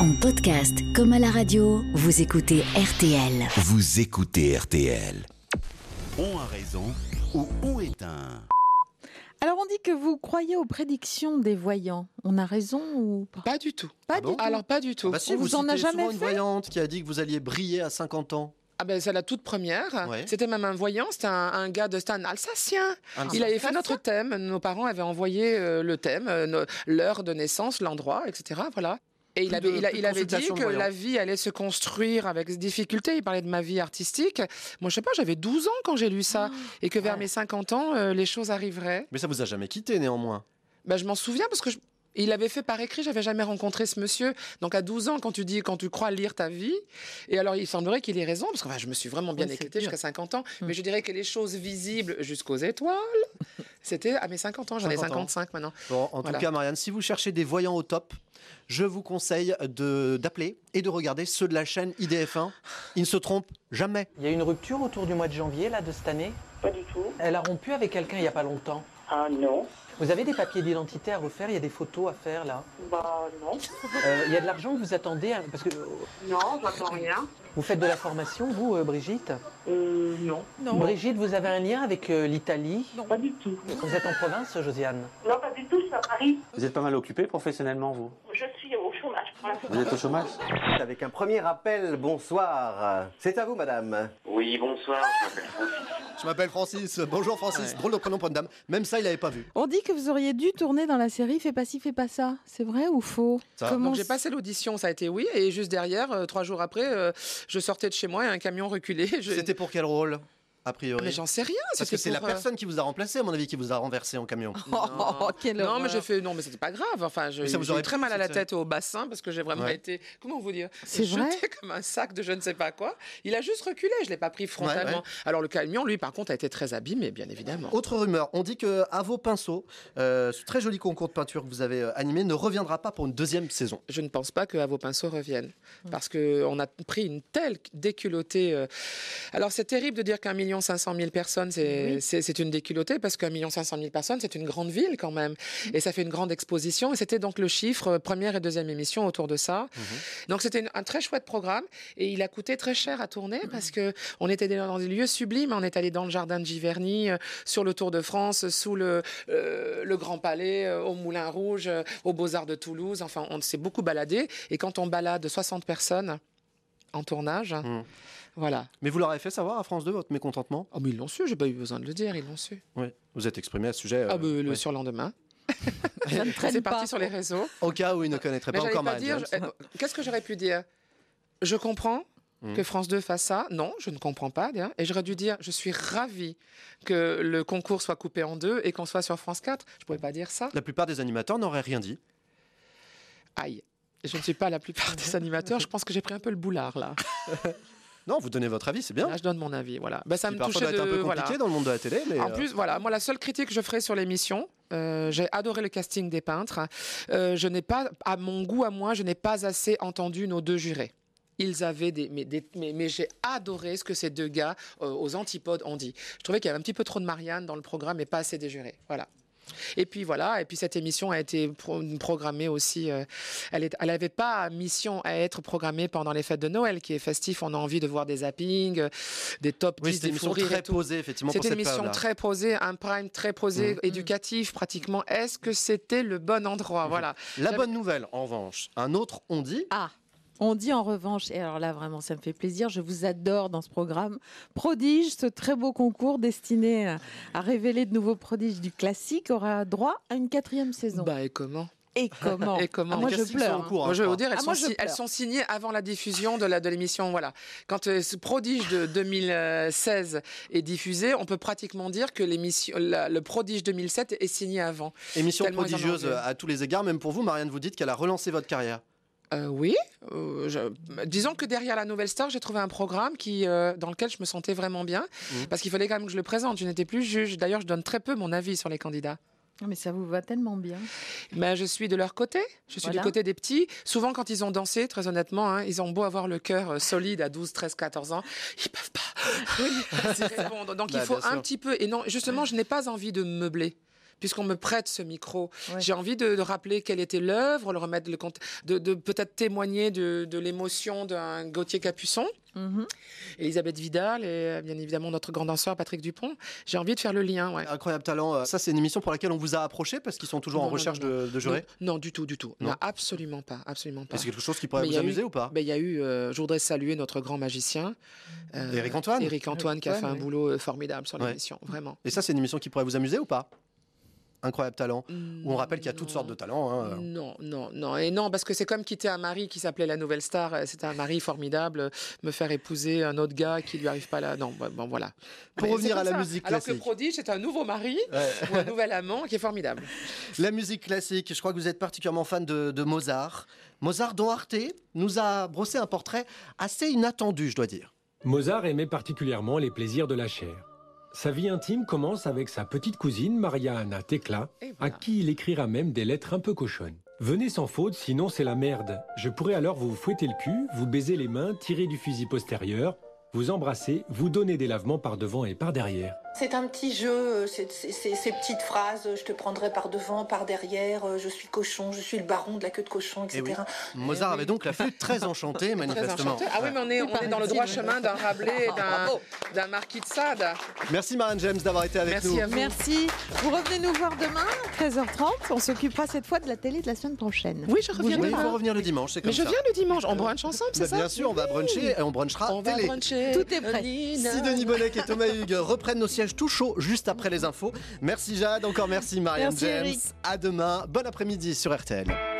En podcast comme à la radio, vous écoutez RTL. Vous écoutez RTL. On a raison ou on est un... Alors on dit que vous croyez aux prédictions des voyants. On a raison ou pas? Pas du tout. Pas du tout. Alors pas du tout. Bah si, On vous vous en a citez jamais souvent une fait voyante qui a dit que vous alliez briller à 50 ans. Ah ben c'est la toute première. Ouais. C'était même un voyant, c'était un gars c'était un Alsacien. Il avait fait notre thème. Nos parents avaient envoyé le thème, l'heure de naissance, l'endroit, etc. Voilà. Et il avait dit consultation de que voyants. la vie allait se construire avec des difficultés. Il parlait de ma vie artistique. Moi, je sais pas, j'avais 12 ans quand j'ai lu ça. Et que vers mes 50 ans, les choses arriveraient. Mais ça vous a jamais quitté néanmoins. Ben, je m'en souviens parce que il l'avait fait par écrit, j'avais jamais rencontré ce monsieur. Donc à 12 ans, quand tu crois lire ta vie, et alors il semblerait qu'il ait raison, parce que je me suis vraiment bien éclatée jusqu'à 50 ans, mais je dirais que les choses visibles jusqu'aux étoiles, c'était à mes 50 ans, j'en ai 50 ans. 55 maintenant. Bon, en Voilà. tout cas, Marianne, si vous cherchez des voyants au top, je vous conseille d'appeler et de regarder ceux de la chaîne IDF1. Ils ne se trompent jamais. Il y a une rupture autour du mois de janvier, là, de cette année. Pas du tout. Elle a rompu avec quelqu'un il n'y a pas longtemps. Ah non. Vous avez des papiers d'identité à refaire, il y a des photos à faire, là. Bah non. Il y a de l'argent que vous attendez, hein, parce que Non, j'entends rien. vous faites de la formation, vous, Brigitte. Non. Brigitte, vous avez un lien avec l'Italie. Pas du tout. Vous êtes en province, Josiane. Non, pas du tout, je suis à Paris. Vous êtes pas mal occupé professionnellement, vous? Je suis au chômage pour l'instant. Vous êtes au chômage? Avec un premier appel, bonsoir. C'est à vous, madame. Oui, bonsoir, je m'appelle Francis. Je m'appelle Francis. Bonjour Francis. Drôle de prénom pour une dame. Même ça, il n'avait pas vu. On dit que vous auriez dû tourner dans la série Fais pas ci, fais pas ça. C'est vrai ou faux? Ça. Donc j'ai passé l'audition, ça a été oui, et juste derrière, 3 jours après, je sortais de chez moi et un camion reculé. C'était pour quel rôle, a priori? Mais j'en sais rien. Parce que c'est la pour, personne qui vous a remplacé, à mon avis, qui vous a renversé en camion. Oh, quelle Non, horreur. mais j'ai fait. Non, mais c'était pas grave. Enfin, Mais ça vous j'ai aurait eu très plu, mal à la cette tête et au bassin parce que j'ai vraiment Ouais. été. Comment vous dire? C'est vrai jeté comme un sac de je ne sais pas quoi. Il a juste reculé. Je l'ai pas pris frontalement. Ouais, ouais. Alors le camion, lui, par contre, a été très abîmé, bien évidemment. Autre rumeur, on dit que À vos pinceaux, ce très joli concours de peinture que vous avez animé, ne reviendra pas pour une deuxième saison. Je ne pense pas que À vos pinceaux reviennent parce que on a pris une telle déculottée. Alors c'est terrible de dire qu'1 500 000 personnes, c'est une déculottée parce qu'1 500 000 personnes, c'est une grande ville quand même. Et ça fait une grande exposition. Et c'était donc le chiffre, première et deuxième émission autour de ça. Donc c'était un très chouette programme. Et il a coûté très cher à tourner parce que on était dans des lieux sublimes. On est allé dans le jardin de Giverny, sur le Tour de France, sous le Grand Palais, au Moulin Rouge, aux Beaux-Arts de Toulouse. Enfin, on s'est beaucoup baladé. Et quand on balade 60 personnes en tournage, voilà. Mais vous leur avez fait savoir à France 2 votre mécontentement? Oh, mais ils l'ont su, j'ai pas eu besoin de le dire, ils l'ont su. Oui. Vous êtes exprimé à ce sujet. Le ouais. surlendemain. Ça ne traîne C'est pas. parti sur les réseaux. Au cas où il ne connaîtrait Mais pas j'allais encore pas Marianne dire. James. Qu'est-ce que j'aurais pu dire? Je comprends que France 2 fasse ça. Non, je ne comprends pas. Bien. Et j'aurais dû dire, je suis ravie que le concours soit coupé en deux et qu'on soit sur France 4. Je pouvais pas dire ça. La plupart des animateurs n'auraient rien dit. Aïe. Je ne suis pas la plupart des animateurs. Je pense que j'ai pris un peu le boulard là. Non, vous donnez votre avis, c'est bien. Là, je donne mon avis. Voilà. Ben, ça Qui me parfois touchait doit être un peu voilà. compliqué dans le monde de la télé. Mais En plus, voilà, moi, la seule critique que je ferai sur l'émission, j'ai adoré le casting des peintres. Je n'ai pas, à mon goût, à moi, je n'ai pas assez entendu nos deux jurés. Ils avaient mais j'ai adoré ce que ces deux gars aux antipodes ont dit. Je trouvais qu'il y avait un petit peu trop de Marianne dans le programme et pas assez des jurés. Voilà. Et puis voilà, et puis cette émission a été programmée aussi. Elle n'avait pas mission à être programmée pendant les fêtes de Noël, qui est festif. On a envie de voir des zappings, des top 10, oui, c'était des une émission fous rires très et tout. posée, effectivement. C'était pour une cette émission période-là. très posée, un prime très posé, éducatif pratiquement. Est-ce que c'était le bon endroit? Voilà. La bonne nouvelle, en revanche, un autre on dit. Ah, on dit en revanche, et alors là vraiment ça me fait plaisir, je vous adore dans ce programme, Prodige, ce très beau concours destiné à révéler de nouveaux prodiges du classique, aura droit à une 4e saison. Bah et comment? Et comment? Et comment? Ah, moi Les je castings sont pleure. en cours, hein, Moi, je vais je vous crois. dire, Ah, moi, je elles pleure. sont signées avant la diffusion de l'émission. Voilà. Quand ce Prodige de 2016 est diffusé, on peut pratiquement dire que le Prodige 2007 est signé avant. Émission Tellement ils en ont prodigieuse envie. à tous les égards, même pour vous, Marianne, vous dites qu'elle a relancé votre carrière. Oui. Disons que derrière la Nouvelle Star, j'ai trouvé un programme dans lequel je me sentais vraiment bien. Parce qu'il fallait quand même que je le présente. Je n'étais plus juge. D'ailleurs, je donne très peu mon avis sur les candidats. Ah, mais ça vous va tellement bien. Mais je suis de leur côté. Je suis Voilà. du côté des petits. Souvent, quand ils ont dansé, très honnêtement, hein, ils ont beau avoir le cœur solide à 12, 13, 14 ans, ils peuvent pas répondre. Donc, Bah, il faut bien sûr. un petit peu. Et non, justement, je n'ai pas envie de me meubler. puisqu'on me prête ce micro. J'ai envie de rappeler quelle était l'œuvre, le remettre de peut-être témoigner de l'émotion d'un Gauthier Capuçon. Elisabeth Vidal et bien évidemment notre grand danseur Patrick Dupont. J'ai envie de faire le lien. Incroyable talent. Ça, c'est une émission pour laquelle on vous a approché parce qu'ils sont toujours en recherche de jurés. Non, du tout. Non, absolument pas. C'est quelque chose qui pourrait vous amuser ou pas? Il y a eu. Je voudrais saluer notre grand magicien, Éric Antoine. Qui a fait un boulot formidable sur l'émission, vraiment. Et ça, c'est une émission qui pourrait vous amuser ou pas? Incroyable talent, où on rappelle qu'il y a toutes sortes de talents. Non, et non, parce que c'est comme quitter un mari qui s'appelait La Nouvelle Star. C'était un mari formidable. Me faire épouser un autre gars qui lui arrive pas là. Non, bon, voilà. Pour revenir à la musique classique. Alors que Prodige, c'est un nouveau mari ou un nouvel amant qui est formidable. La musique classique, je crois que vous êtes particulièrement fan de Mozart. Mozart dont Arte nous a brossé un portrait assez inattendu, je dois dire. Mozart aimait particulièrement les plaisirs de la chair. Sa vie intime commence avec sa petite cousine, Maria Anna Tecla, à qui il écrira même des lettres un peu cochonnes. Venez sans faute, sinon c'est la merde. Je pourrais alors vous fouetter le cul, vous baiser les mains, tirer du fusil postérieur, vous embrasser, vous donner des lavements par devant et par derrière. C'est un petit jeu, ces petites phrases, je te prendrai par devant, par derrière, je suis cochon, je suis le baron de la queue de cochon, etc. Oui. Mozart avait donc la flûte très enchantée, manifestement. Ah oui, mais on est dans le droit chemin d'un Rabelais et d'un Marquis de Sade. Merci Marianne James d'avoir été avec nous. Merci. Vous revenez nous voir demain, 13h30. On s'occupera cette fois de la télé de la semaine prochaine. Oui, je reviens. Il faut revenir le dimanche, c'est comme ça. Mais je viens le dimanche, on brunch ensemble, c'est ça? Bien sûr, on va bruncher et on brunchera télé. Tout est prêt. Sidonie Bonnec et Thomas Hugues reprennent nos sièges tout chaud juste après les infos. Merci Jade, encore merci Marianne James. Eric. À demain, bon après-midi sur RTL.